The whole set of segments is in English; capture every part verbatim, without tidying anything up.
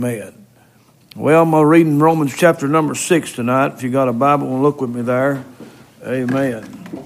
Amen. Well, I'm reading Romans chapter number six tonight. If you got a Bible, look with me there. Amen.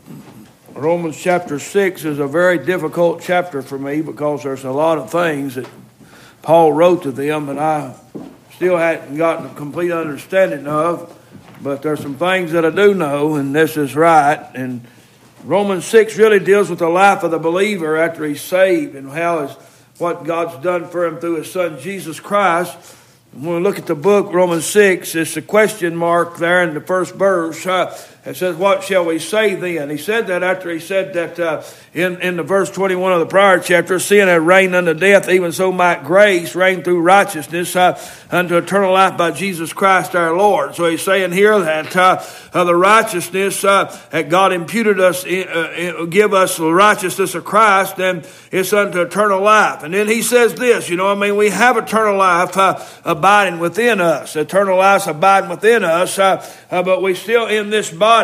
Romans chapter six is a very difficult chapter for me because there's a lot of things that Paul wrote to them that I still hadn't gotten a complete understanding of. But there's some things that I do know, and this is right. And Romans six really deals with the life of the believer after he's saved and how his what God's done for him through his son Jesus Christ. When we look at the book, Romans six, it's a question mark there in the first verse. Uh, it says, what shall we say then? He said that after he said that uh, in, in the verse twenty-one of the prior chapter, sin had reigned unto death, even so might grace reign through righteousness uh, unto eternal life by Jesus Christ our Lord. So he's saying here that uh, uh, the righteousness uh, that God imputed us, uh, give us the righteousness of Christ, and it's unto eternal life. And then he says this, you know, I mean, we have eternal life uh, abiding within us. Eternal life abiding within us, uh, uh, but we still in this body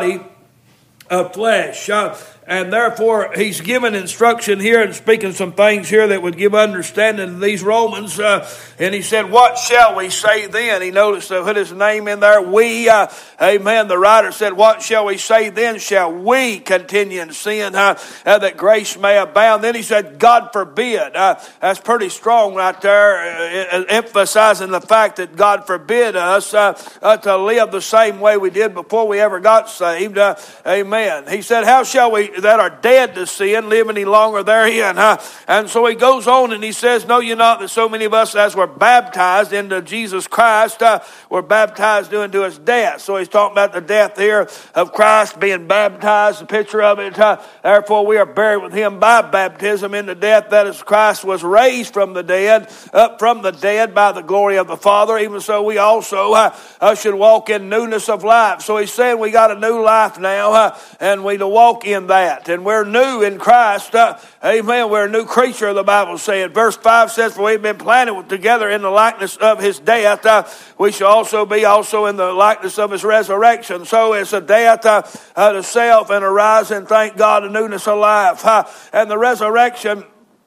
of flesh. Uh, and therefore, he's given instruction here and speaking some things here that would give understanding to these Romans. Uh, and he said, what shall we say then? He noticed to put his name in there. We, uh, amen. The writer said, what shall we say then? Shall we continue in sin uh, uh, that grace may abound? Then he said, God forbid. Uh, that's pretty strong right there, uh, emphasizing the fact that God forbid us uh, uh, to live the same way we did before we ever got saved. Uh, amen. He said, how shall we that are dead to sin live any longer therein? Huh? And so he goes on and he says, know you not that so many of us as were baptized into Jesus Christ uh, were baptized into his death. So he's talking about the death here of Christ, being baptized, the picture of it. Uh, therefore we are buried with him by baptism into death, that as Christ was raised from the dead, up from the dead by the glory of the Father. Even so we also uh, uh, should walk in newness of life. So he's saying we got a new life now uh, and we to walk in that. And we're new in Christ. Uh, amen. We're a new creature, the Bible said. Verse five says, for we've been planted together in the likeness of his death. Uh, we shall also be also in the likeness of his resurrection. So it's a death uh, uh, to self and a rise and thank God, a newness of life. Uh, and the resurrection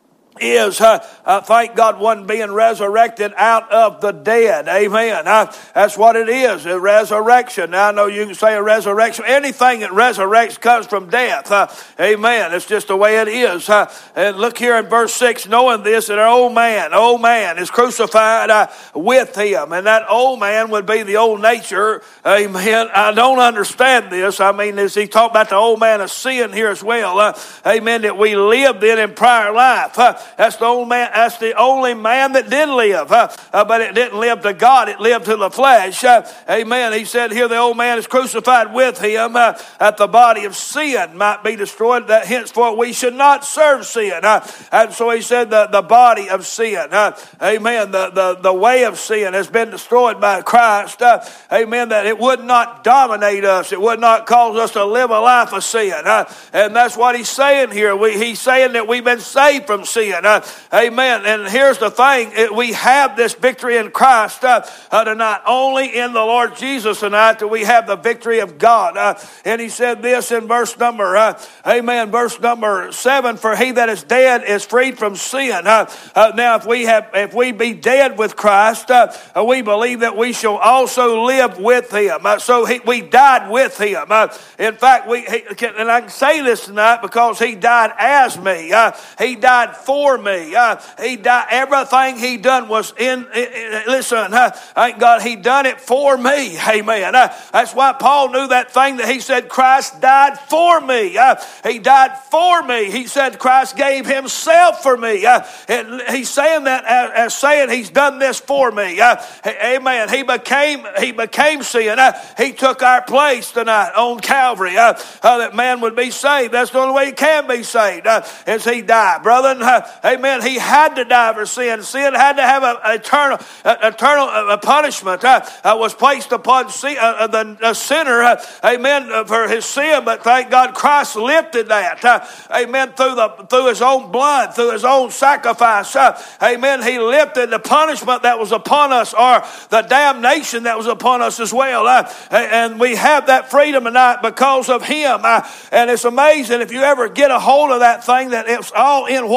is, uh, uh, thank God, one being resurrected out of the dead. Amen. Uh, that's what it is, a resurrection. Now, I know you can say a resurrection. Anything that resurrects comes from death. Uh, amen. It's just the way it is. Uh, and look here in verse six, knowing this, that our old man, old man is crucified uh, with him. And that old man would be the old nature. Amen. I don't understand this. I mean, is he talking about the old man of sin here as well? Uh, amen. That we lived in in prior life. Uh, That's the only man. That's the only man that did live, uh, uh, but it didn't live to God. It lived to the flesh. Uh, amen. He said here, the old man is crucified with him, uh, that the body of sin might be destroyed. That henceforth we should not serve sin. Uh, and so he said the the body of sin. Uh, amen. The the the way of sin has been destroyed by Christ. Uh, amen. That it would not dominate us. It would not cause us to live a life of sin. Uh, and that's what he's saying here. We, he's saying that we've been saved from sin. Uh, amen. And here's the thing. It, we have this victory in Christ uh, uh, tonight. Only in the Lord Jesus tonight do we have the victory of God. Uh, and he said this in verse number, uh, amen, verse number seven, for he that is dead is freed from sin. Uh, uh, now, if we have, if we be dead with Christ, uh, uh, we believe that we shall also live with him. Uh, so he, we died with him. Uh, in fact, we, he, and I can say this tonight because he died as me. Uh, he died for For me. Uh, he died. Everything he done was in, in, in listen, uh, thank God he done it for me. Amen. Uh, that's why Paul knew that thing that he said, Christ died for me. Uh, he died for me. He said Christ gave himself for me. Uh, and he's saying that as, as saying he's done this for me. Uh, amen. He became, he became sin. Uh, he took our place tonight on Calvary. Uh, uh, that man would be saved. That's the only way he can be saved. Uh, is he died. Brother, uh, amen. He had to die for sin. Sin had to have an eternal, uh, eternal uh, punishment. Uh, uh, was placed upon sin, uh, the uh, sinner. Uh, amen. Uh, for his sin, but thank God Christ lifted that. Uh, amen. Through the through his own blood, through his own sacrifice. Uh, amen. He lifted the punishment that was upon us, or the damnation that was upon us as well. Uh, and we have that freedom tonight because of him. Uh, and it's amazing if you ever get a hold of that thing that it's all in what he done.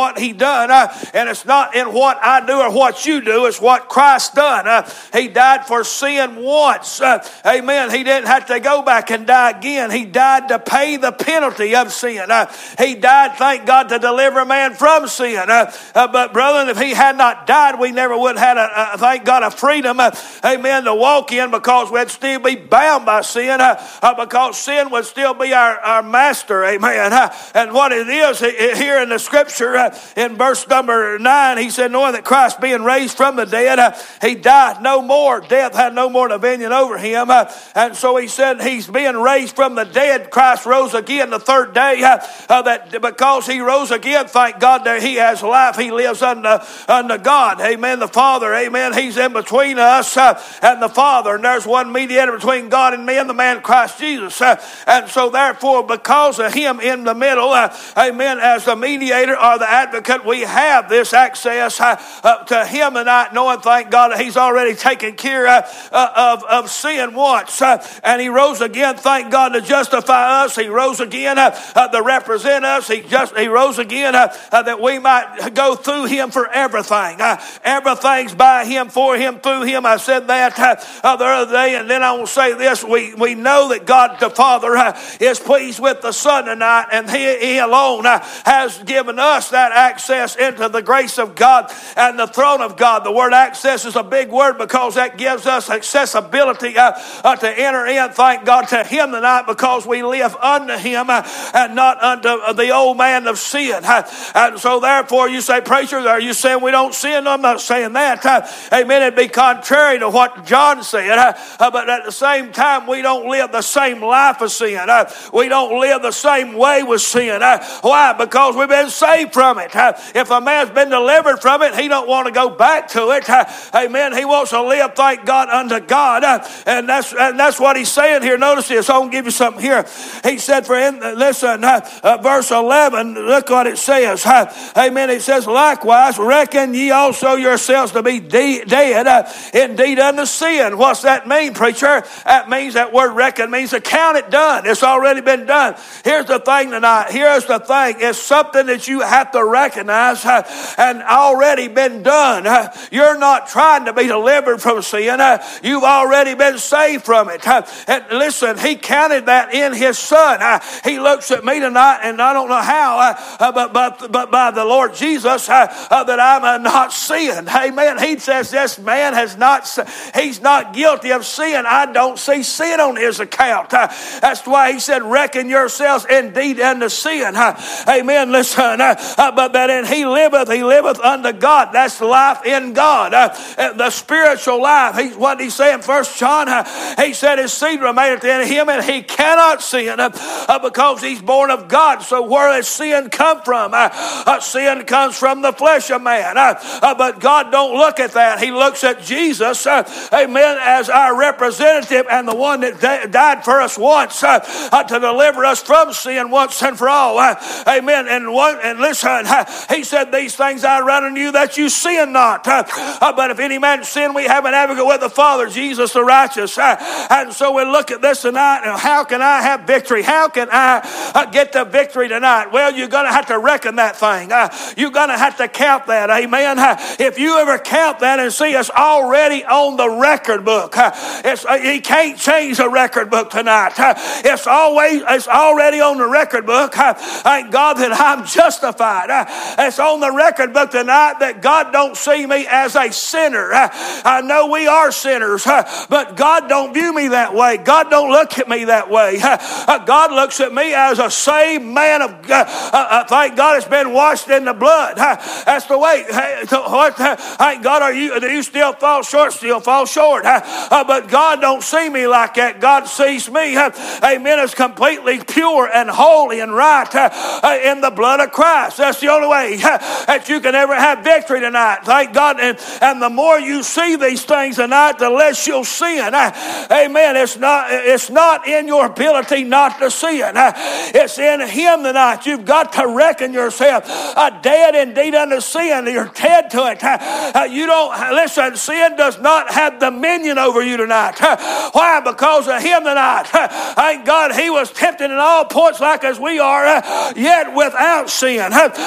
done. Uh, and it's not in what I do or what you do. It's what Christ done. Uh, he died for sin once. Uh, amen. He didn't have to go back and die again. He died to pay the penalty of sin. Uh, he died, thank God, to deliver man from sin. Uh, uh, but brother, if he had not died, we never would have had, a, a, thank God, a freedom, uh, amen, to walk in, because we'd still be bound by sin, uh, uh, because sin would still be our, our master, amen. Uh, and what it is here in the scripture, uh, in verse number nine, he said, knowing that Christ being raised from the dead, uh, he died no more. Death had no more dominion over him. Uh, and so he said he's being raised from the dead. Christ rose again the third day. Uh, uh, that because he rose again, thank God that he has life. He lives unto, unto God. Amen. The Father. Amen. He's in between us uh, and the Father. And there's one mediator between God and men, the man Christ Jesus. Uh, and so therefore, because of him in the middle, uh, amen, as the mediator or the advocate, we have this access uh, uh, to him tonight, knowing, thank God, that he's already taken care uh, uh, of, of sin once. Uh, and he rose again, thank God, to justify us. He rose again uh, uh, to represent us. He just he rose again uh, uh, that we might go through him for everything. Uh, everything's by him, for him, through him. I said that uh, uh, the other day, and then I will say this. We, we know that God the Father uh, is pleased with the Son tonight, and he, he alone uh, has given us that access into the grace of God and the throne of God. The word access is a big word, because that gives us accessibility uh, uh, to enter in, thank God, to him tonight, because we live unto him uh, and not unto the old man of sin. Uh, and so therefore you say, preacher, are you saying we don't sin? No, I'm not saying that. Uh, amen. It'd be contrary to what John said. Uh, uh, but at the same time, we don't live the same life of sin. Uh, we don't live the same way with sin. Uh, why? Because we've been saved from it. Uh, if a man's been delivered from it, he don't want to go back to it. Uh, amen. He wants to live, thank God, unto God. Uh, and that's and that's what he's saying here. Notice this. I'm going to give you something here. He said, for in, listen, uh, uh, verse eleven, look what it says. Uh, amen. It says, likewise, reckon ye also yourselves to be de- dead uh, indeed unto sin. What's that mean, preacher? That means, that word reckon means account it done. It's already been done. Here's the thing tonight. Here's the thing. It's something that you have to recognize uh, and already been done. Uh, you're not trying to be delivered from sin. Uh, you've already been saved from it. Uh, and listen, he counted that in his Son. Uh, he looks at me tonight, and I don't know how, uh, uh, but, but, but by the Lord Jesus, uh, uh, that I'm uh, not sin. Amen. He says this man has not, he's not guilty of sin. I don't see sin on his account. Uh, that's why he said, reckon yourselves indeed unto sin. Uh, amen. Listen, uh, uh, but that in he liveth, he liveth unto God. That's life in God. Uh, the spiritual life. He, what did he say in First John? Uh, he said his seed remaineth in him, and he cannot sin uh, uh, because he's born of God. So where does sin come from? Uh, uh, sin comes from the flesh of man. Uh, uh, but God don't look at that. He looks at Jesus, uh, amen, as our representative and the one that di- died for us once uh, uh, to deliver us from sin once and for all. Uh, amen. And one, and listen, uh, he said, these things I write unto you that you sin not. Uh, uh, but if any man sin, we have an advocate with the Father, Jesus the righteous. Uh, and so we look at this tonight, and how can I have victory? How can I uh, get the victory tonight? Well, you're going to have to reckon that thing. Uh, you're going to have to count that. Amen. Uh, if you ever count that and see it's already on the record book, uh, it's, uh, you can't change the record book tonight. Uh, it's always, it's already on the record book. Uh, thank God that I'm justified. Uh, it's on the record book tonight that God don't see me as a sinner. Uh, I know we are sinners, uh, but God don't view me that way. God don't look at me that way. Uh, uh, God looks at me as a saved man of God. Uh, uh, thank God it's been washed in the blood. Uh, that's the way. Uh, what, uh, thank God, are you? Do you still fall short? Still fall short. Uh, uh, but God don't see me like that. God sees me, uh, amen, as completely pure and holy and right uh, uh, in the blood of Christ. That's the only way uh, that you can ever have victory tonight. Thank God. And, and the more you see these things tonight, the less you'll sin. Uh, amen. It's not, it's not in your ability not to sin. Uh, it's in Him tonight. You've got to reckon yourself uh, dead indeed unto sin. You're dead to it. Uh, uh, you don't, listen, sin does not have dominion over you tonight. Uh, why? Because of Him tonight. Uh, thank God He was tempted in all points like as we are, uh, yet without sin. Uh, there was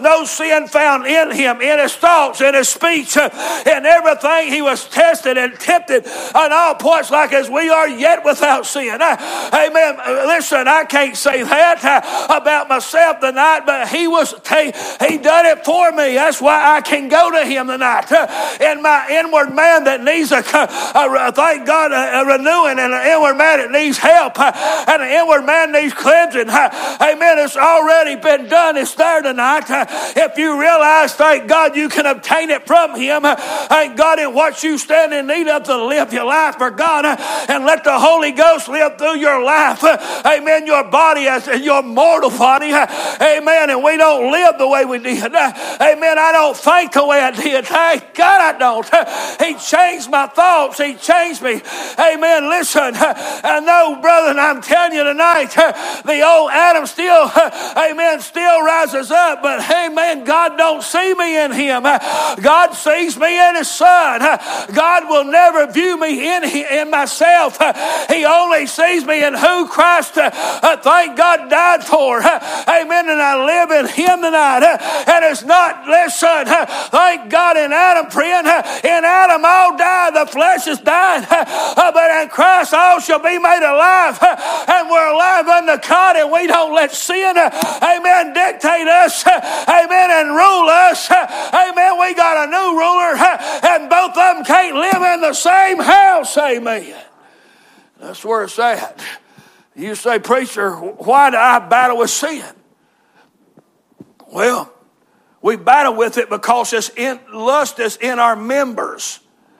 no sin found in him, in his thoughts, in his speech, in everything. He was tested and tempted on all points like as we are, yet without sin. Amen. Listen, I can't say that about myself tonight, but he was, he done it for me. That's why I can go to him tonight. In my inward man that needs a, a thank God, a, a renewing, and an inward man that needs help, and an inward man needs cleansing. Amen. It's already been done. It's there tonight. If you realize, thank God, you can obtain it from him. Thank God, in what you stand in need of to live your life for God, and let the Holy Ghost live through your life. Amen. Your body as your mortal body. Amen. And we don't live the way we did. Amen. I don't think the way I did. Thank God I don't. He changed my thoughts. He changed me. Amen. Listen, I know, brother, and I'm telling you tonight, the old Adam still, amen, still rises up. But, amen, God don't see me in him. God sees me in his son. God will never view me in, in myself. He only sees me in who Christ, uh, thank God, died for. Amen. And I live in him tonight. And it's not, listen, thank God, in Adam, friend, in Adam all died, the flesh is dying, but in Christ all shall be made alive, and we're alive unto God, and we don't let sin, amen, dictate us, amen, and rule us. Amen. We got a new ruler, and both of them can't live in the same house. Amen. That's where it's at. You say, preacher, why do I battle with sin? Well, we battle with it because it's in, lust is in our members.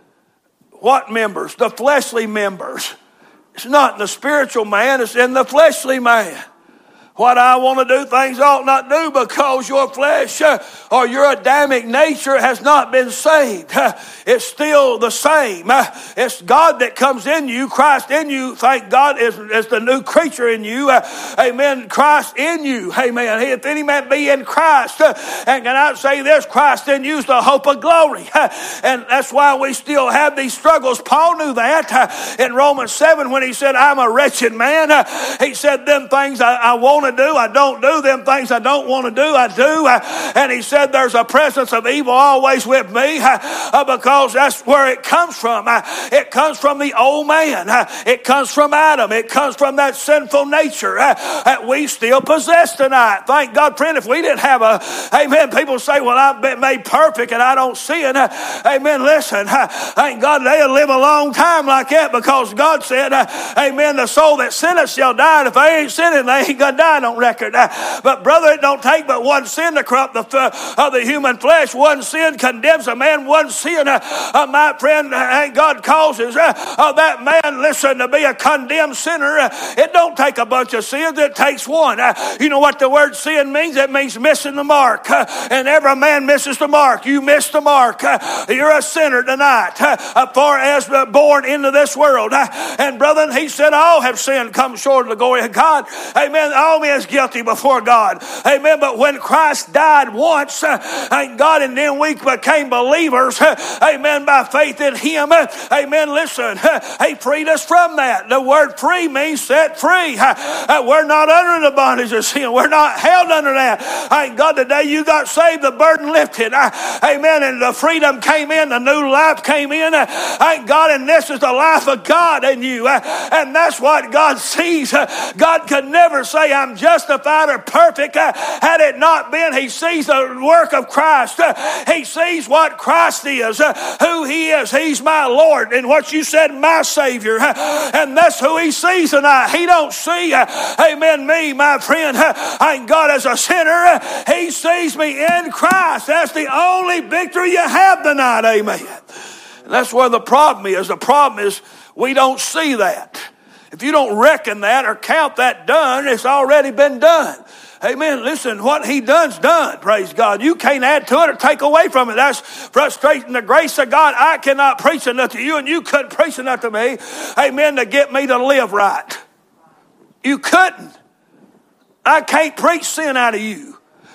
What members? The fleshly members. It's not in the spiritual man, it's in the fleshly man. What I want to do, things I ought not do, because your flesh uh, or your Adamic nature has not been saved. Uh, it's still the same. Uh, it's God that comes in you, Christ in you. Thank God is, is the new creature in you. Uh, amen. Christ in you. Amen. If any man be in Christ, uh, and can I say this, Christ in you is the hope of glory. Uh, and that's why we still have these struggles. Paul knew that uh, in Romans seven when he said, I'm a wretched man. Uh, he said, them things I, I want to do, I don't do. Them things I don't want to do, I do. Uh, and he said there's a presence of evil always with me, uh, uh, because that's where it comes from. Uh, it comes from the old man. Uh, it comes from Adam. It comes from that sinful nature uh, that we still possess tonight. Thank God, friend, if we didn't have a, amen, people say, well, I've been made perfect and I don't sin. Uh, amen, listen, uh, thank God they'll live a long time like that, because God said, uh, amen, the soul that sinneth shall die, and if they ain't sinning, they ain't going to die on record. Uh, but brother, it don't take but one sin to corrupt the uh, of the human flesh. One sin condemns a man. One sin, uh, uh, my friend, uh, God causes uh, uh, that man, listen, to be a condemned sinner. Uh, it don't take a bunch of sins. It takes one. Uh, you know what the word sin means? It means missing the mark. Uh, and every man misses the mark. You miss the mark. Uh, you're a sinner tonight, uh, as far as uh, born into this world. Uh, and brother, he said all have sinned, come short of the glory of God. Amen. All men is guilty before God. Amen. But when Christ died once, uh, thank God, and then we became believers, uh, amen, by faith in him. Uh, amen. Listen, uh, he freed us from that. The word free means set free. Uh, uh, we're not under the bondage of sin. We're not held under that. Thank God, today you got saved, the burden lifted. Uh, amen. And the freedom came in, the new life came in. Uh, thank God, and this is the life of God in you. Uh, and that's what God sees. Uh, God could never say, I'm justified or perfect. Uh, had it not been, he sees the work of Christ. Uh, he sees what Christ is, uh, who he is. He's my Lord, and what you said, my Savior. Uh, and that's who he sees tonight. He don't see, uh, amen, me, my friend, uh, thank God, as a sinner. Uh, he sees me in Christ. That's the only victory you have tonight. Amen. And that's where the problem is. The problem is we don't see that. If you don't reckon that or count that done, it's already been done. Amen. Listen, what he done's done. Praise God. You can't add to it or take away from it. That's frustrating the grace of God. I cannot preach enough to you, and you couldn't preach enough to me. Amen. To get me to live right. You couldn't. I can't preach sin out of you.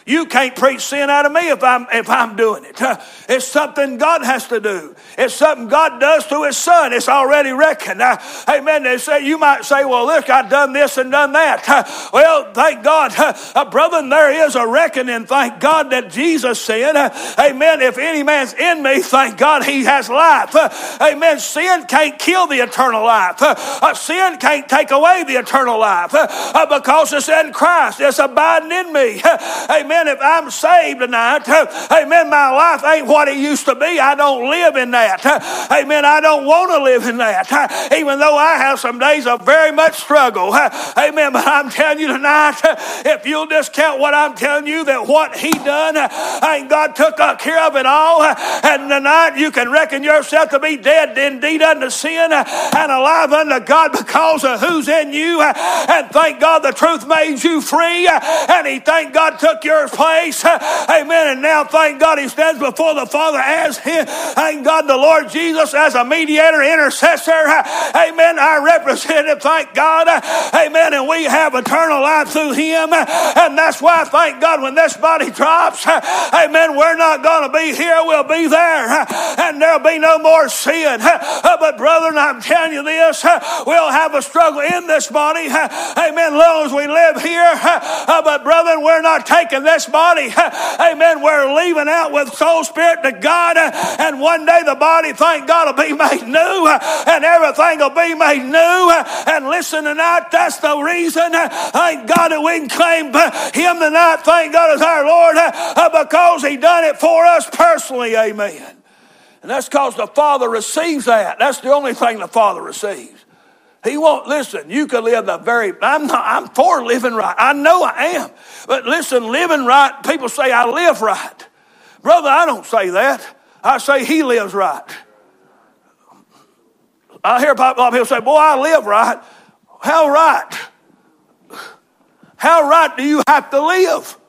You can't preach sin out of me if I'm if I'm doing it. It's something God has to do. It's something God does through His Son. It's already reckoned. Uh, amen. They say, you might say, well, look, I've done this and done that. Uh, well, thank God, uh, brother, there is a reckoning. Thank God that Jesus said, uh, amen, if any man's in me, thank God he has life. Uh, amen. Sin can't kill the eternal life. Uh, uh, sin can't take away the eternal life uh, uh, because it's in Christ. It's abiding in me. Uh, amen. If I'm saved tonight, uh, amen, my life ain't what it used to be. I don't live in that. Uh, amen. I don't want to live in that. Uh, even though I have some days of very much struggle. Uh, amen. But I'm telling you tonight, uh, if you'll discount what I'm telling you, that what He done, uh, and God took care of it all, uh, and tonight you can reckon yourself to be dead indeed unto sin uh, and alive unto God because of who's in you. Uh, and thank God the truth made you free. Uh, and He, thank God, took your place. Uh, amen. And now thank God He stands before the Father as Him. Thank God the Lord Jesus as a mediator, intercessor. Uh, amen. Our representative, thank God. Uh, amen. And we have eternal life through Him. Uh, and that's why, thank God, when this body drops, uh, amen, we're not going to be here. We'll be there. Uh, and there'll be no more sin. Uh, but brethren, I'm telling you this, uh, we'll have a struggle in this body. Uh, amen. Long as we live here. Uh, but brethren, we're not taking this body. Uh, amen. We're leaving out with soul, spirit to God. Uh, and one day the body, thank God, will be made new. Uh, and everything will be made new. Uh, and listen tonight, that's the reason, uh, thank God, that we can claim uh, Him tonight, thank God, as our Lord, uh, uh, because He done it for us personally. Amen. And that's because the Father receives that. That's the only thing the Father receives. He won't, listen, you could live the very, I'm not, I'm for living right. I know I am. But listen, living right, people say I live right. Brother, I don't say that. I say He lives right. I hear a lot of people say, boy, I live right. How right? How right do you have to live?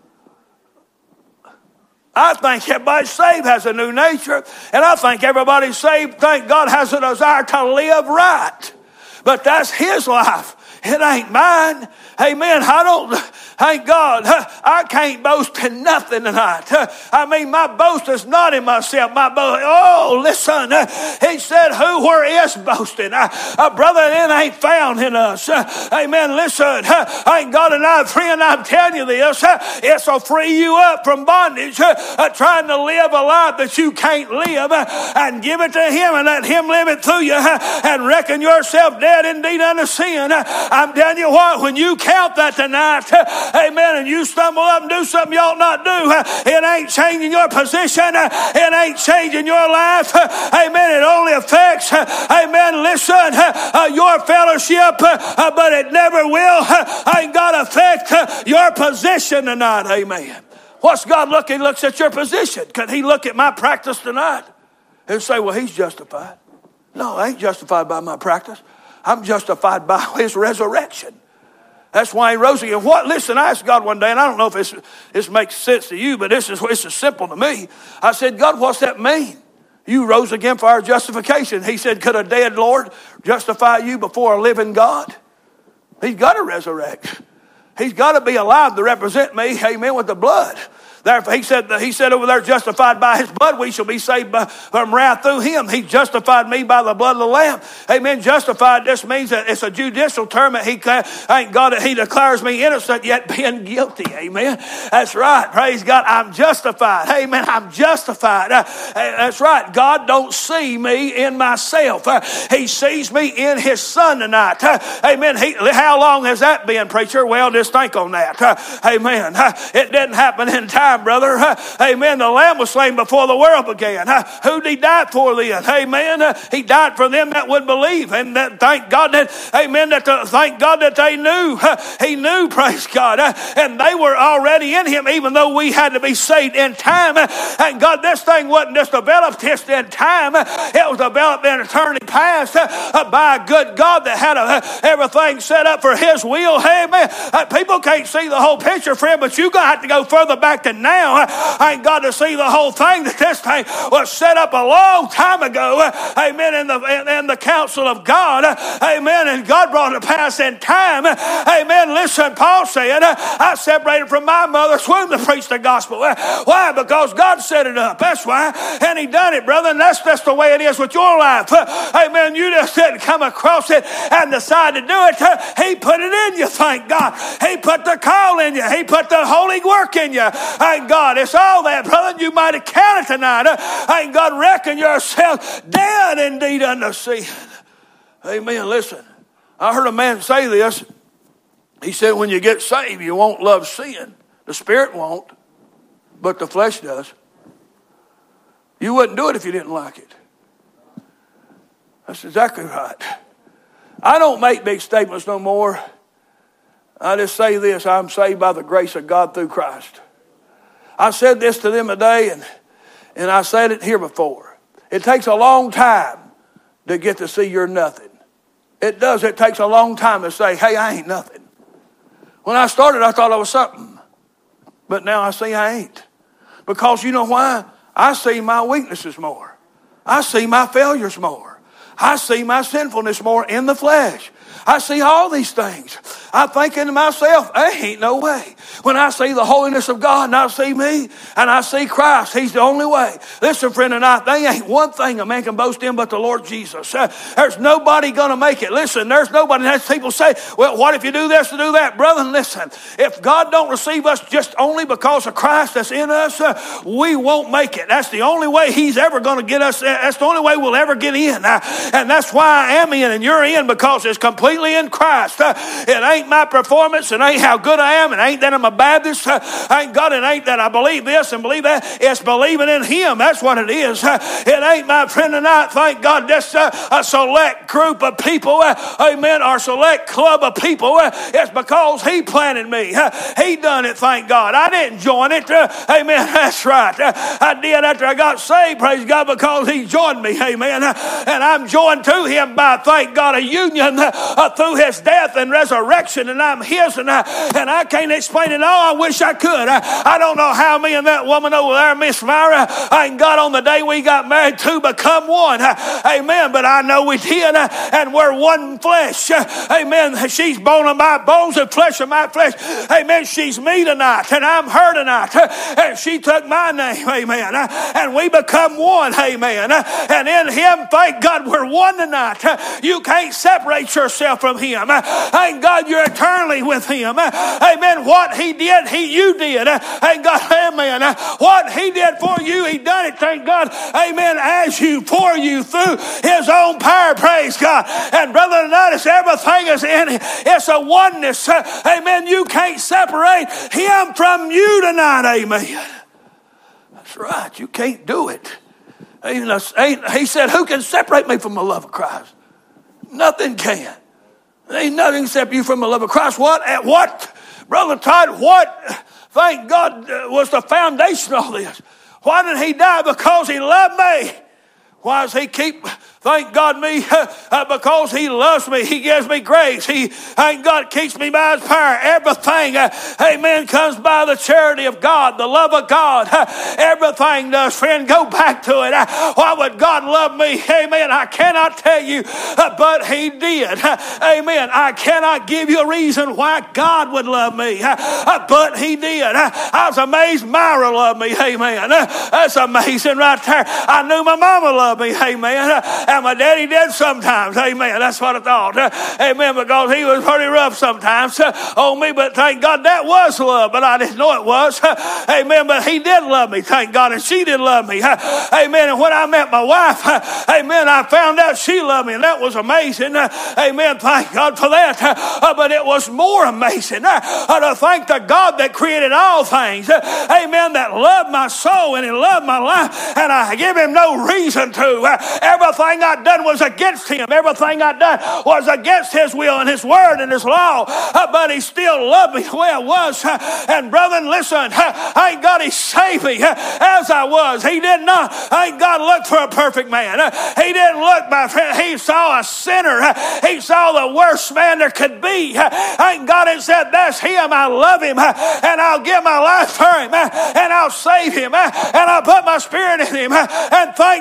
I think everybody saved has a new nature. And I think everybody saved, thank God, has a desire to live right. But that's His life. It ain't mine. Amen. I don't, thank God, I can't boast in nothing tonight. I mean, my boast is not in myself. My boast, oh, listen, He said, who, where is boasting? Uh, brother, it ain't found in us. Uh, amen. Listen, thank God, and I'm friend, I'm telling you this, it will free you up from bondage, uh, trying to live a life that you can't live, uh, and give it to Him and let Him live it through you, uh, and reckon yourself dead indeed unto sin. Uh, I'm telling you what, when you count that tonight, amen, and you stumble up and do something you ought not do, it ain't changing your position, it ain't changing your life, amen, it only affects, amen, listen, your fellowship, but it never will, ain't got to affect your position tonight, amen. What's God look? He looks at your position. Can He look at my practice tonight and say, well, he's justified? No, I ain't justified by my practice. I'm justified by His resurrection. That's why He rose again. What? Listen, I asked God one day, and I don't know if this, this makes sense to you, but this is, this is simple to me. I said, God, what's that mean? You rose again for our justification. He said, could a dead Lord justify you before a living God? He's got to resurrect. He's got to be alive to represent me, amen, with the blood. Therefore, he said, he said over there, justified by His blood, we shall be saved by, from wrath through Him. He justified me by the blood of the Lamb. Amen. Justified, this means that it's a judicial term that He, thank God, that He declares me innocent yet being guilty. Amen. That's right. Praise God. I'm justified. Amen. I'm justified. Uh, that's right. God don't see me in myself. Uh, he sees me in His Son tonight. Uh, amen. He, how long has that been, preacher? Well, just think on that. Uh, amen. Uh, it didn't happen in time, brother. Uh, amen. The Lamb was slain before the world began. Uh, who did He die for then? Amen. Uh, he died for them that would believe. And that, thank God that, amen, that the, thank God that they knew. Uh, he knew, praise God. Uh, and they were already in Him, even though we had to be saved in time. Uh, and God, this thing wasn't just developed just in time. Uh, it was developed in eternity past uh, uh, by a good God that had uh, everything set up for His will. Amen. Uh, people can't see the whole picture, friend, but you're going to have to go further back than now. I ain't got to see the whole thing, that this thing was set up a long time ago. Amen. In the, in the counsel of God. Amen. And God brought it to pass in time. Amen. Listen, Paul said, I separated from my mother's womb to preach the gospel. Why? Because God set it up. That's why. And he done it, brother. And that's, that's the way it is with your life. Amen. You just didn't come across it and decide to do it. He put it in you, thank God. He put the call in you. He put the holy work in you. Thank God. It's all that, brother. You might have counted tonight. Thank God. Reckon yourself dead indeed unto sin. Amen. Listen, I heard a man say this. He said, when you get saved, you won't love sin. The spirit won't, but the flesh does. You wouldn't do it if you didn't like it. That's exactly right. I don't make big statements no more. I just say this: I'm saved by the grace of God through Christ. I said this to them today, and, and I said it here before. It takes a long time to get to see you're nothing. It does. It takes a long time to say, hey, I ain't nothing. When I started, I thought I was something. But now I see I ain't. Because you know why? I see my weaknesses more. I see my failures more. I see my sinfulness more in the flesh. I see all these things. I'm thinking to myself, there ain't no way. When I see the holiness of God and I see me and I see Christ, he's the only way. Listen, friend, tonight, there ain't one thing a man can boast in but the Lord Jesus. Uh, there's nobody going to make it. Listen, there's nobody. As people say, well, what if you do this to do that? Brother, listen, if God don't receive us just only because of Christ that's in us, uh, we won't make it. That's the only way he's ever going to get us. That's the only way we'll ever get in. Uh, and that's why I am in and you're in, because it's completely in Christ. Uh, it ain't my performance. It ain't how good I am. It ain't that I'm a Baptist. Uh, ain't God. It ain't that I believe this and believe that. It's believing in him. That's what it is. Uh, it ain't, my friend, tonight, thank God, just uh, a select group of people, uh, amen, or select club of people. Uh, it's because he planted me. Uh, he done it, thank God. I didn't join it. Uh, amen. That's right. Uh, I did after I got saved, praise God, because he joined me. Amen. Uh, and I'm joined to him by, thank God, a union uh, through his death and resurrection, and I'm his, and I, and I can't explain it all. I wish I could. I, I don't know how me and that woman over there, Miss Myra, I got on the day we got married to become one. Amen. But I know we did, and we're one flesh. Amen. She's bone of my bones and flesh of my flesh. Amen. She's me tonight, and I'm her tonight, and she took my name. Amen. And we become one. Amen. And in him, thank God, we're one tonight. You can't separate yourself from him. Thank God you're eternally with him. Amen. What he did, he you did. Thank God. Amen. What he did for you, he done it. Thank God. Amen. As you, for you, through his own power. Praise God. And brother, notice everything is in it. It's a oneness. Amen. You can't separate him from you tonight. Amen. That's right. You can't do it. He said, who can separate me from the love of Christ? Nothing can. There ain't nothing except you from the love of Christ. What? At what? Brother Todd, what? Thank God was the foundation of this. Why did he die? Because he loved me. Why does he keep, thank God, me? Uh, because he loves me. He gives me grace. He, thank God, keeps me by his power. Everything, uh, amen, comes by the charity of God, the love of God. Uh, everything does, friend. Go back to it. Uh, why would God love me? Amen. I cannot tell you, uh, but he did. Uh, amen. I cannot give you a reason why God would love me, uh, uh, but he did. Uh, I was amazed Myra loved me. Amen. Uh, that's amazing right there. I knew my mama loved me, amen, and my daddy did sometimes, amen. That's what I thought, amen, because he was pretty rough sometimes on me, but thank God that was love, but I didn't know it was, amen. But he did love me, thank God, and she did love me, amen. And when I met my wife, amen, I found out she loved me, and that was amazing, amen. Thank God for that. But it was more amazing to thank the God that created all things, amen, that loved my soul and he loved my life, and I give him no reason to. Everything I done was against him. Everything I done was against his will and his word and his law. But he still loved me the way I was. And brethren, listen, thank God he saved me as I was. He did not, thank God, look for a perfect man. He didn't look, my friend. He saw a sinner. He saw the worst man there could be. Thank God it said, that's him. I love him. And I'll give my life for him. And I'll save him. And I'll put my spirit in him. And thank God he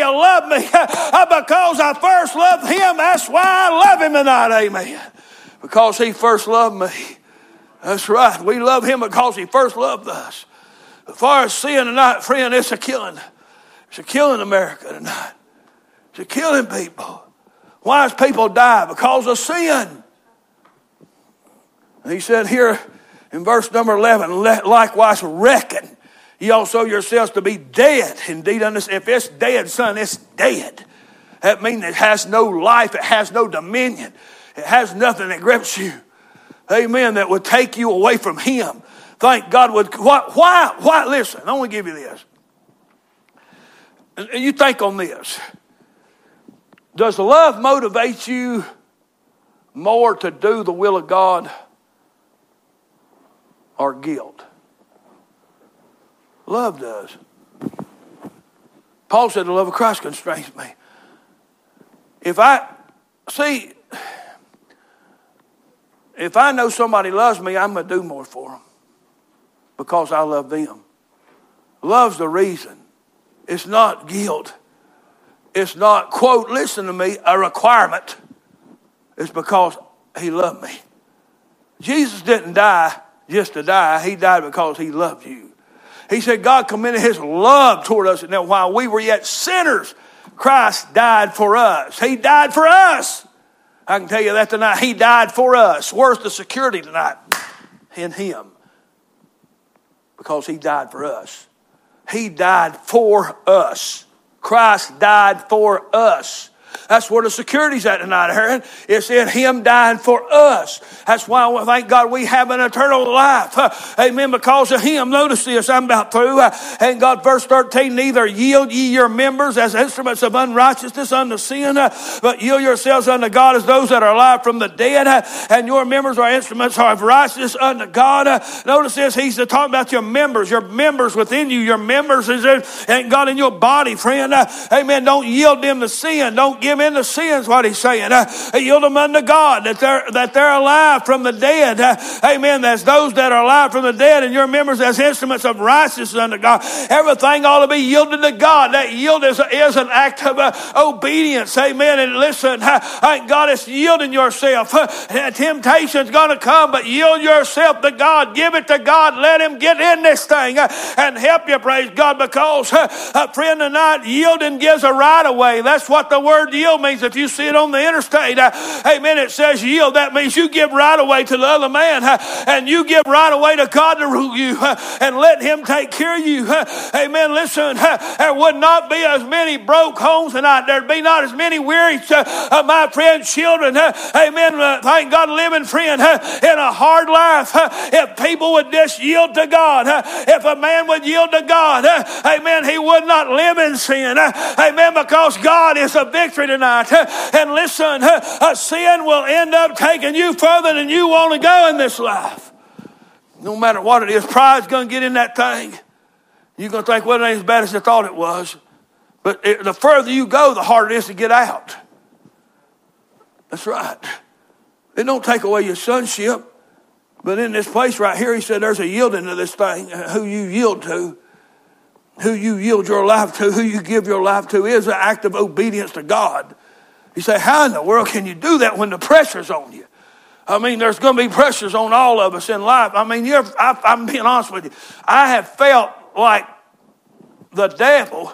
you love me? Because I first loved him. That's why I love him tonight. Amen. Because he first loved me. That's right. We love him because he first loved us. As far as sin tonight, friend, it's a killing. It's a killing America tonight. It's a killing people. Why does people die? Because of sin. And he said here in verse number eleven, likewise reckon ye also yourselves to be dead. Indeed, if it's dead, son, it's dead. That means it has no life. It has no dominion. It has nothing that grips you. Amen. That would take you away from him. Thank God would. Why? Why? Why? Listen, I want to give you this. And you think on this. Does love motivate you more to do the will of God or guilt? Love does. Paul said the love of Christ constrains me. If I, see, if I know somebody loves me, I'm going to do more for them because I love them. Love's the reason. It's not guilt. It's not, quote, listen to me, a requirement. It's because he loved me. Jesus didn't die just to die. He died because he loved you. He said God commended his love toward us. And that while we were yet sinners, Christ died for us. He died for us. I can tell you that tonight. He died for us. Where's the security tonight? In him. Because he died for us. He died for us. Christ died for us. That's where the security's at tonight, Aaron. It's in him dying for us. That's why, thank God, we have an eternal life. Uh, amen. Because of him. Notice this. I'm about through. Uh, and God, verse thirteen, neither yield ye your members as instruments of unrighteousness unto sin, uh, but yield yourselves unto God as those that are alive from the dead. Uh, and your members are instruments of righteousness unto God. Uh, notice this. He's talking about your members. Your members within you. Your members is in, and God in your body, friend. Uh, amen. Don't yield them to sin. Don't give in to sins, what he's saying. Uh, yield them unto God, that they're, that they're alive from the dead. Uh, amen. That's those that are alive from the dead, and your members as instruments of righteousness unto God. Everything ought to be yielded to God. That yield is, is an act of uh, obedience. Amen. And listen, uh, thank God it's yielding yourself. Uh, temptation's going to come, but yield yourself to God. Give it to God. Let him get in this thing uh, and help you, praise God, because, uh, uh, friend, tonight, yielding gives a right away. That's what the word yield means. If you see it on the interstate, uh, amen, it says yield. That means you give right away to the other man, uh, and you give right away to God to rule you, uh, and let him take care of you. Uh, amen. Listen, uh, there would not be as many broke homes tonight. There'd be not as many weary, uh, uh, my friend, children. Uh, amen. Uh, thank God, living, friend, uh, in a hard life. Uh, if people would just yield to God, uh, if a man would yield to God, uh, amen, he would not live in sin. Uh, amen. Because God is a victory tonight. And listen, sin will end up taking you further than you want to go in this life. No matter what it is, pride's going to get in that thing. You're going to think, well, it ain't as bad as I thought it was. But it, the further you go, the harder it is to get out. That's right. It don't take away your sonship. But in this place right here, he said there's a yielding to this thing. Who you yield to. Who you yield your life to, who you give your life to is an act of obedience to God. You say, how in the world can you do that when the pressure's on you? I mean, there's going to be pressures on all of us in life. I mean, you're, I, I'm being honest with you. I have felt like the devil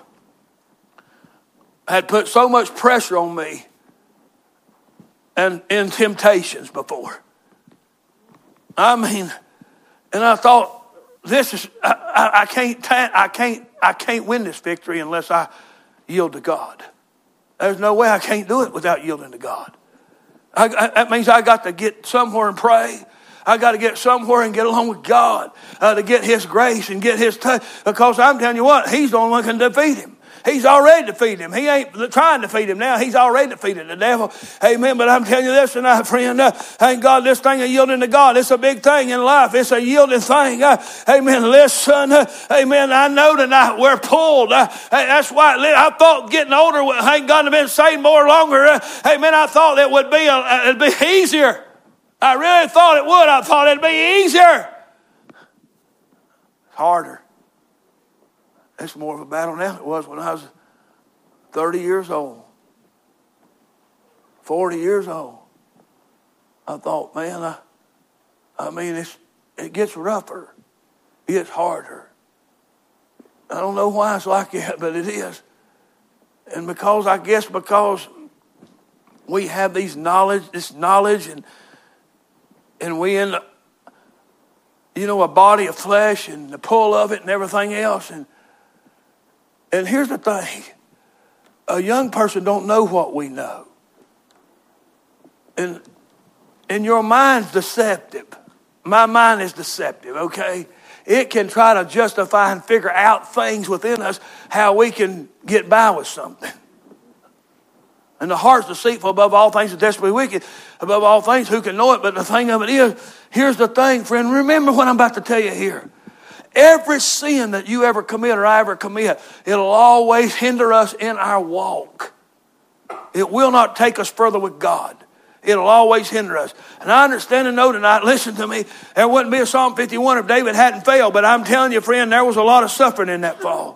had put so much pressure on me and in temptations before. I mean, and I thought, this is, I, I, I can't, I can't, I can't win this victory unless I yield to God. There's no way I can't do it without yielding to God. I, I, that means I got to get somewhere and pray. I got to get somewhere and get along with God uh, to get his grace and get his touch. Because I'm telling you what, he's the only one who can defeat him. He's already defeated him. He ain't trying to defeat him now. He's already defeated the devil. Amen. But I'm telling you this tonight, friend. Uh, thank God this thing of yielding to God. It's a big thing in life. It's a yielding thing. Uh, amen. Listen. Uh, amen. I know tonight we're pulled. Uh, that's why I thought getting older, thank God I've been saved more longer. Uh, amen. I thought it would be, a, it'd be easier. I really thought it would. I thought it'd be easier. It's harder. It's more of a battle now than it was when I was thirty years old, forty years old, I thought, man, I, I mean, it's, it gets rougher. It gets harder. I don't know why it's like that, but it is. And because, I guess because we have these knowledge, this knowledge, and and we in, you know, a body of flesh and the pull of it and everything else. And and here's the thing. A young person don't know what we know. And, and your mind's deceptive. My mind is deceptive, okay? It can try to justify and figure out things within us, how we can get by with something. And the heart's deceitful above all things and desperately wicked. Above all things, who can know it? But the thing of it is, here's the thing, friend. Remember what I'm about to tell you here. Every sin that you ever commit or I ever commit, it'll always hinder us in our walk. It will not take us further with God. It'll always hinder us. And I understand and know tonight, listen to me, there wouldn't be a Psalm fifty-one if David hadn't failed. But I'm telling you, friend, there was a lot of suffering in that fall.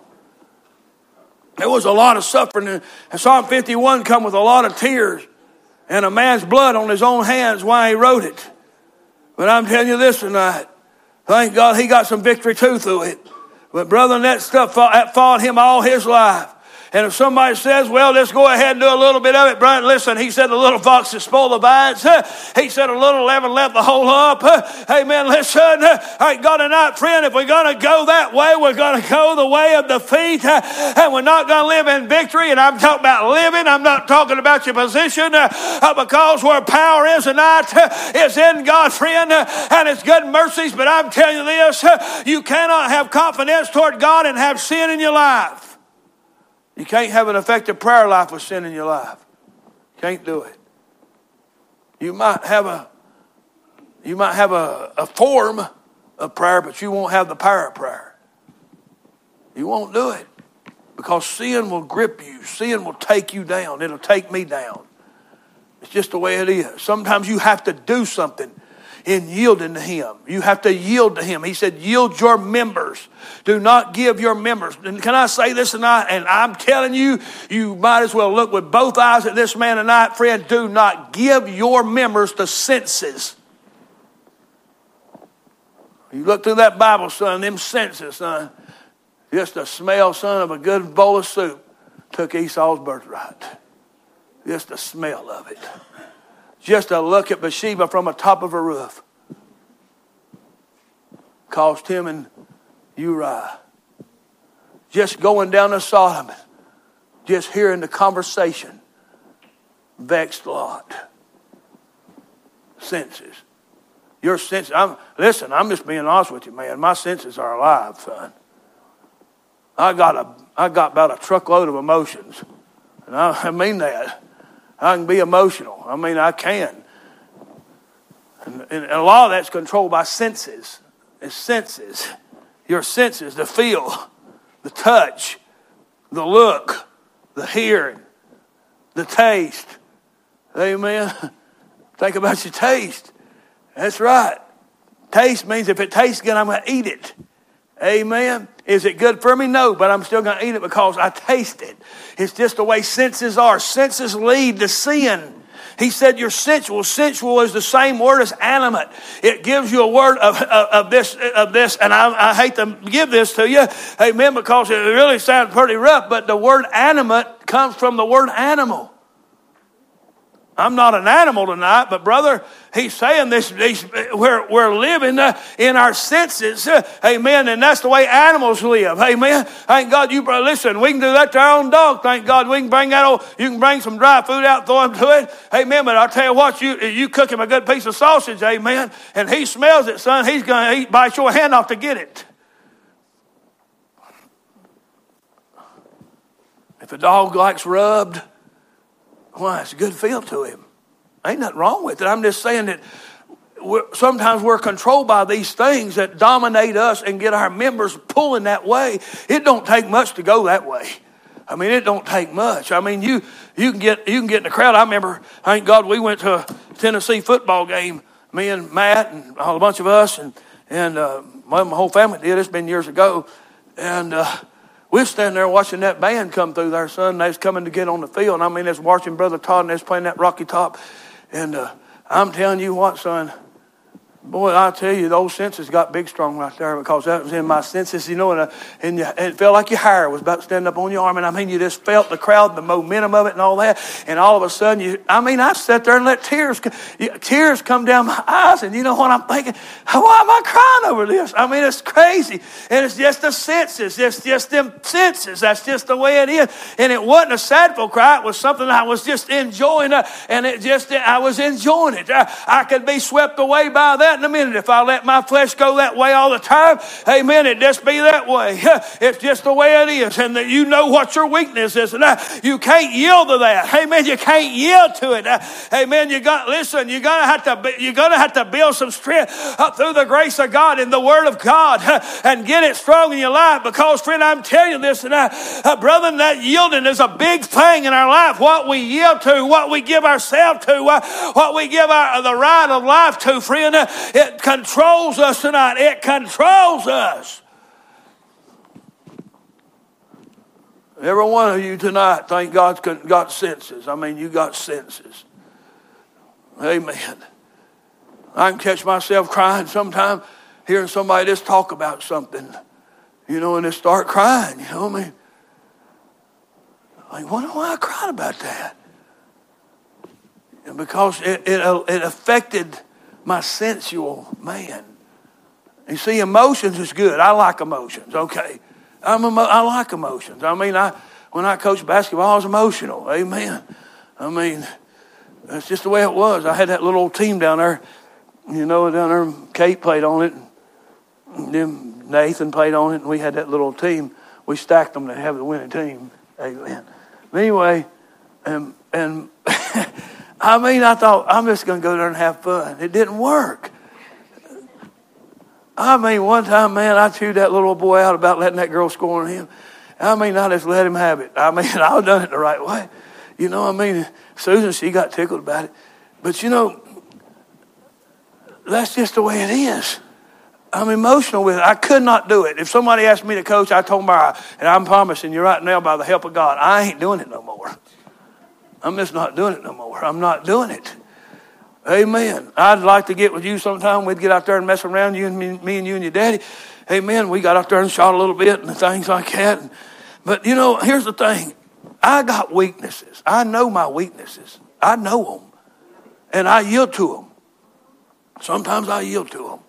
There was a lot of suffering. And Psalm fifty-one come with a lot of tears and a man's blood on his own hands while he wrote it. But I'm telling you this tonight, thank God he got some victory too through it. But brother, that stuff fought, that fought him all his life. And if somebody says, well, let's go ahead and do a little bit of it, brother, listen, he said the little foxes spoil the vines. He said a little leaven left the whole lump. Amen. Listen, all right, God tonight, friend, if we're going to go that way, we're going to go the way of defeat. And we're not going to live in victory. And I'm talking about living. I'm not talking about your position. Because where power is tonight is in God, friend, and it's good mercies. But I'm telling you this, you cannot have confidence toward God and have sin in your life. You can't have an effective prayer life with sin in your life. Can't do it. You might have a you might have a, a form of prayer, but you won't have the power of prayer. You won't do it. Because sin will grip you. Sin will take you down. It'll take me down. It's just the way it is. Sometimes you have to do something in yielding to him. You have to yield to him. He said, yield your members. Do not give your members. And can I say this tonight? And I'm telling you, you might as well look with both eyes at this man tonight. Friend, do not give your members to senses. You look through that Bible, son, them senses, son. Just the smell, son, of a good bowl of soup took Esau's birthright. Just the smell of it. Just to look at Bathsheba from the top of a roof cost him and Uriah. Just going down to Sodom, just hearing the conversation, vexed Lot. Senses. Your senses. I'm, listen, I'm just being honest with you, man. My senses are alive, son. I got a, I got about a truckload of emotions, and I, I mean that. I can be emotional. I mean, I can. And, and a lot of that's controlled by senses. It's senses. Your senses, the feel, the touch, the look, the hearing, the taste. Amen. Think about your taste. That's right. Taste means if it tastes good, I'm going to eat it. Amen. Is it good for me? No, but I'm still going to eat it because I taste it. It's just the way senses are. Senses lead to sin. He said you're sensual. Sensual is the same word as animate. It gives you a word of, of, of this, of this, and I, I hate to give this to you, amen, because it really sounds pretty rough, but the word animate comes from the word animal. I'm not an animal tonight, but brother, he's saying this, he's, we're, we're living uh, in our senses, uh, amen, and that's the way animals live, amen. Thank God you, listen, we can do that to our own dog, thank God we can bring that old, you can bring some dry food out, throw him to it, amen, but I'll tell you what, you you cook him a good piece of sausage, amen, and he smells it, son, he's going to bite your hand off to get it. If a dog likes rubbed, why, it's a good feel to him. Ain't nothing wrong with it. I'm just saying that we're, sometimes we're controlled by these things that dominate us and get our members pulling that way. It don't take much to go that way. I mean, it don't take much. I mean, you you can get you can get in the crowd. I remember, thank God, we went to a Tennessee football game. Me and Matt and all a bunch of us and and uh, my, my whole family did. It's been years ago, and uh, We was standing there watching that band come through there, son. They was coming to get on the field. And I mean, they was watching Brother Todd and they was playing that Rocky Top. And uh, I'm telling you what, son. Boy, I tell you, those senses got big strong right there because that was in my senses, you know, and, uh, and, you, and it felt like your hair was about to stand up on your arm. And I mean, you just felt the crowd, the momentum of it and all that. And all of a sudden, you, I mean, I sat there and let tears, tears come down my eyes. And you know what I'm thinking? Why am I crying over this? I mean, it's crazy. And it's just the senses. It's just them senses. That's just the way it is. And it wasn't a sadful cry. It was something I was just enjoying. Uh, and it just, I was enjoying it. I, I could be swept away by that in a minute. If I let my flesh go that way all the time, amen, it just be that way. It's just the way it is. And that you know what your weakness is. And uh, you can't yield to that. Amen. You can't yield to it. Uh, amen. You got, listen, you're going to have to, you're going to have to build some strength uh, through the grace of God and the word of God uh, and get it strong in your life. Because, friend, I'm telling you this, and uh, uh, brother, that yielding is a big thing in our life. What we yield to, what we give ourselves to, uh, what we give our, the right of life to, friend, uh, it controls us tonight. It controls us. Every one of you tonight, thank God's got senses. I mean, you got senses. Amen. I can catch myself crying sometime, hearing somebody just talk about something, you know, and they start crying, you know what I mean? Like, wonder why I cried about that. And because it, it, it affected my sensual man. You see, emotions is good. I like emotions, okay. I'm emo- I like emotions. I mean, I when I coached basketball, I was emotional. Amen. I mean, that's just the way it was. I had that little old team down there, you know, down there. Kate played on it. And then Nathan played on it, and we had that little team. We stacked them to have the winning team. Amen. But anyway, and and I mean, I thought, I'm just going to go there and have fun. It didn't work. I mean, one time, man, I chewed that little boy out about letting that girl score on him. I mean, I just let him have it. I mean, I've done it the right way. You know what I mean? Susan, she got tickled about it. But, you know, that's just the way it is. I'm emotional with it. I could not do it. If somebody asked me to coach, I told them, and I'm promising you right now, by the help of God, I ain't doing it no more. I'm just not doing it no more. I'm not doing it. Amen. I'd like to get with you sometime. We'd get out there and mess around, you and me, me and you and your daddy. Amen. We got out there and shot a little bit and things like that. But, you know, here's the thing. I got weaknesses. I know my weaknesses. I know them. And I yield to them. Sometimes I yield to them.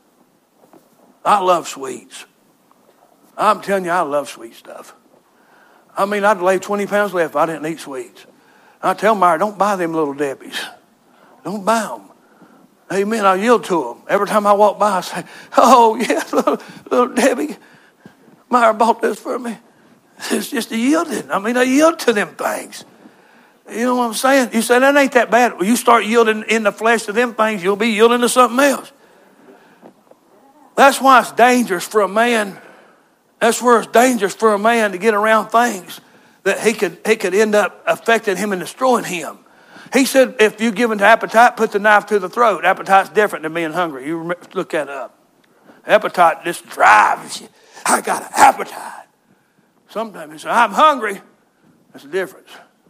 I love sweets. I'm telling you, I love sweet stuff. I mean, I'd lay twenty pounds left if I didn't eat sweets. I tell Myra, don't buy them little Debbies. Don't buy them. Amen. I yield to them. Every time I walk by, I say, oh, yes, little, little Debbie, Myra bought this for me. It's just a yielding. I mean, I yield to them things. You know what I'm saying? You say, that ain't that bad. When you start yielding in the flesh to them things, you'll be yielding to something else. That's why it's dangerous for a man. That's where it's dangerous for a man to get around things that he could he could end up affecting him and destroying him. He said, if you give into appetite, put the knife to the throat. Appetite's different than being hungry. You remember, look that up. Appetite just drives you. I got an appetite. Sometimes you say, I'm hungry. That's the difference.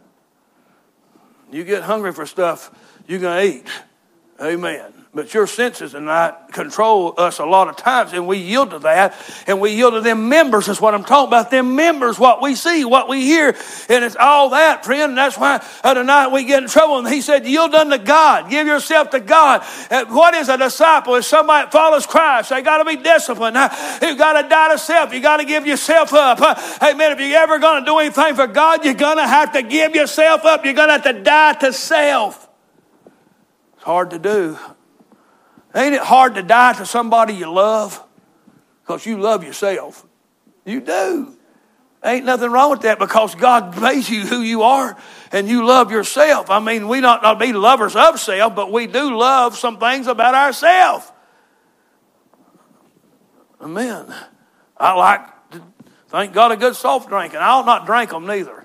You get hungry for stuff, you're going to eat. Amen. But your senses and that control us a lot of times, and we yield to that, and we yield to them members. Is what I'm talking about. Them members, what we see, what we hear, and it's all that, friend. And that's why uh, tonight we get in trouble. And he said, yield unto God. Give yourself to God. Uh, what is a disciple? Is somebody that follows Christ. They got to be disciplined. Uh, you got to die to self. You got to give yourself up. Uh, amen. If you're ever going to do anything for God, you're going to have to give yourself up. You're going to have to die to self. It's hard to do. Ain't it hard to die to somebody you love? Because you love yourself. You do. Ain't nothing wrong with that because God made you who you are and you love yourself. I mean, we not, not be lovers of self, but we do love some things about ourselves. Amen. I like, to, thank God, a good soft drink, and I'll not drink them neither.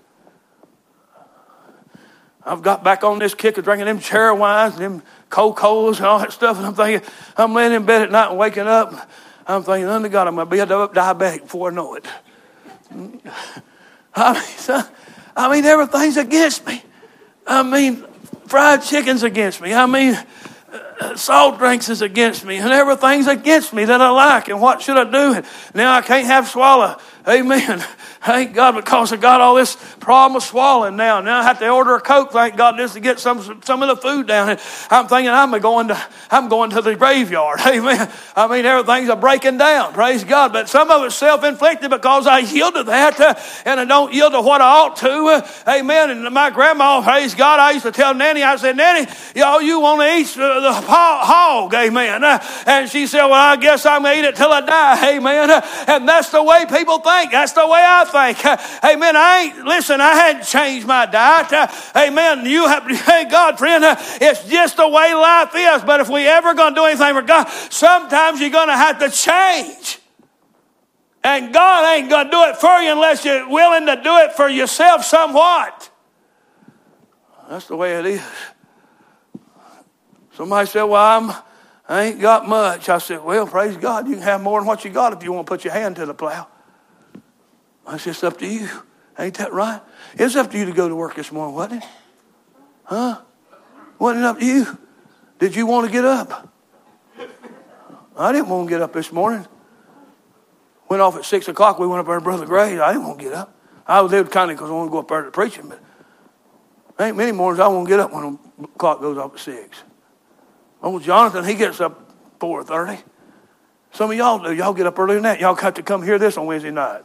I've got back on this kick of drinking them cherry wines and them Coca-Colas and all that stuff. And I'm thinking, I'm laying in bed at night and waking up. I'm thinking, under God, I'm going to be a diabetic before I know it. I mean, son, I mean, everything's against me. I mean, fried chicken's against me. I mean, uh, salt drinks is against me. And everything's against me that I like. And what should I do? And now I can't have swallow. Amen. Thank God, because I got all this problem with swallowing now. Now I have to order a Coke, thank God, just to get some some of the food down. And I'm thinking I'm going to I'm going to the graveyard. Amen. I mean, everything's a breaking down. Praise God. But some of it's self-inflicted because I yield to that uh, and I don't yield to what I ought to. Uh, amen. And my grandma, praise God, I used to tell Nanny, I said, Nanny, you know, you want to eat uh, the hog. Amen. Uh, and she said, well, I guess I'm going to eat it till I die. Amen. Uh, and that's the way people think. That's the way I think. Uh, amen. I ain't, listen, I hadn't changed my diet. Uh, amen. You have, hey, God, friend, uh, it's just the way life is. But if we ever going to do anything for God, sometimes you're going to have to change. And God ain't going to do it for you unless you're willing to do it for yourself somewhat. That's the way it is. Somebody said, well, I'm, I ain't got much. I said, well, praise God. You can have more than what you got if you want to put your hand to the plow. It's just up to you. Ain't that right? It's up to you to go to work this morning, wasn't it? Huh? Wasn't it up to you? Did you want to get up? I didn't want to get up this morning. Went off at six o'clock. We went up there to Brother Gray. I didn't want to get up. I lived kind of because I want to go up there to preaching, but there ain't many mornings I won't get up when the clock goes off at six. Old Jonathan, he gets up four thirty. Some of y'all do. Y'all get up earlier than that. Y'all got to come hear this on Wednesday night.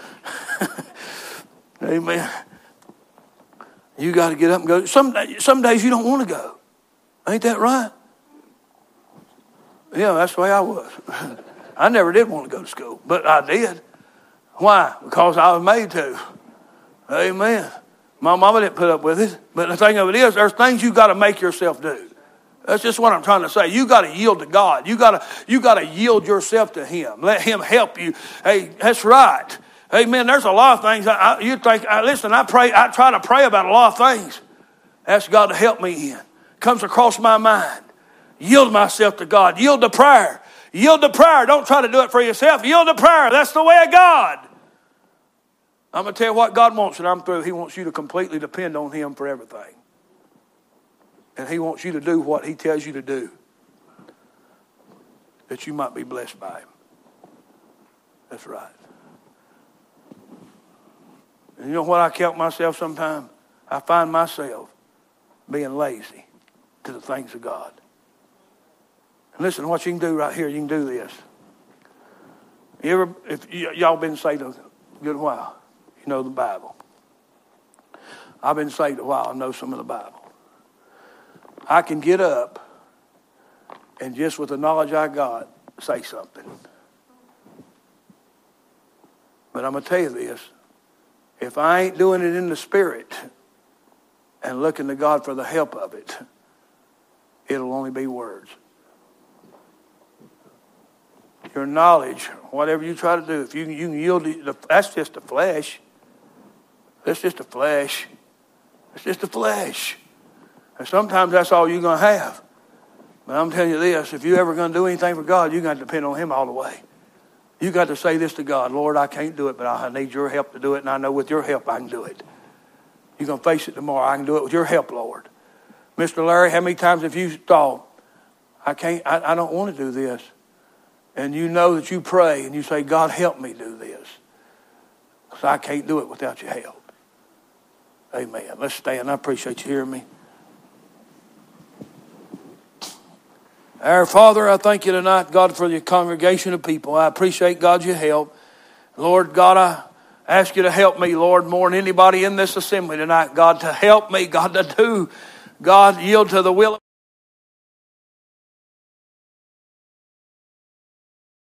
Amen. You got to get up and go. Some, some days you don't want to go. Ain't that right? Yeah, that's the way I was. I never did want to go to school, but I did. Why? Because I was made to. Amen. My mama didn't put up with it. But the thing of it is, there's things you got to make yourself do. That's just what I'm trying to say. You got to yield to God. You got to you got to yield yourself to Him. Let Him help you. Hey, that's right. Amen. There's a lot of things. I, I, you think? I, listen, I pray. I try to pray about a lot of things. Ask God to help me in. Comes across my mind. Yield myself to God. Yield to prayer. Yield to prayer. Don't try to do it for yourself. Yield to prayer. That's the way of God. I'm going to tell you what God wants, and I'm through. He wants you to completely depend on Him for everything. And He wants you to do what He tells you to do, that you might be blessed by Him. That's right. And you know what I count myself sometimes? I find myself being lazy to the things of God. And listen to what you can do right here. You can do this. You ever, if y- y'all been saved a good while, you know the Bible. I've been saved a while. I know some of the Bible. I can get up and just with the knowledge I got, say something. But I'm going to tell you this. If I ain't doing it in the Spirit and looking to God for the help of it, it'll only be words. Your knowledge, whatever you try to do, if you, you can yield to, that's just the flesh. That's just the flesh. It's just the flesh. And sometimes that's all you're going to have. But I'm telling you this, if you're ever going to do anything for God, you've got to depend on Him all the way. You got to say this to God, Lord, I can't do it, but I need your help to do it, and I know with your help I can do it. You're going to face it tomorrow. I can do it with your help, Lord. Mister Larry, how many times have you thought, I can't, I, I don't want to do this? And you know that you pray and you say, God, help me do this. Because I can't do it without your help. Amen. Let's stand. I appreciate you hearing me. Our Father, I thank you tonight, God, for your congregation of people. I appreciate, God, your help. Lord God, I ask you to help me, Lord, more than anybody in this assembly tonight, God, to help me, God, to do, God, yield to the will of